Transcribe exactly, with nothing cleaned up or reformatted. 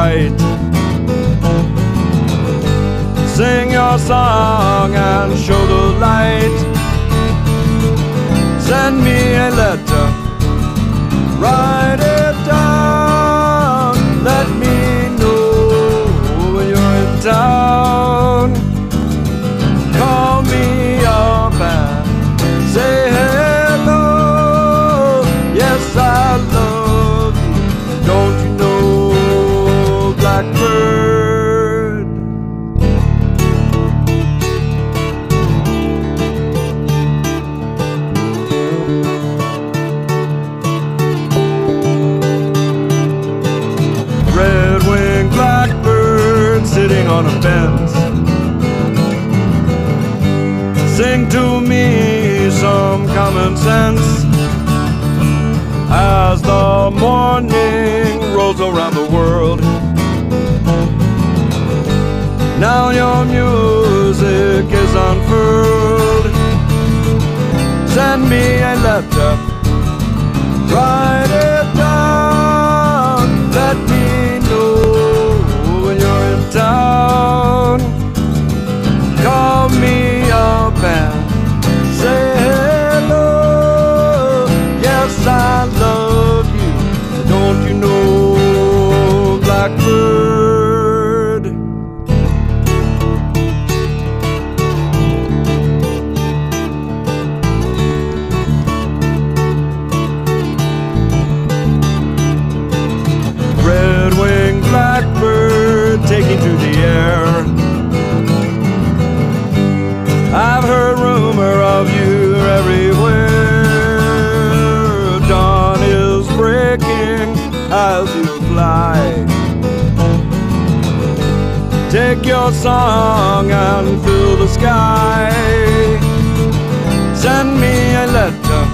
bright. Sing your song and show the light. Send me a letter, write it down. Let me know when you're in town. Call me up and say hello. Yes, I love you, don't you know, blackbird? Red-winged blackbird sitting on a fence, sing to me some common sense as the morning rolls around the world. Now your music is unfurled. Send me a letter, write it down. Let me know when you're in town. Call me up and say hello. Yes, I love you, don't you know, blackbird? Red-winged blackbird taking to the air. I've heard rumor of you everywhere. Dawn is breaking as you fly. Take your song and fill the sky. Send me a letter,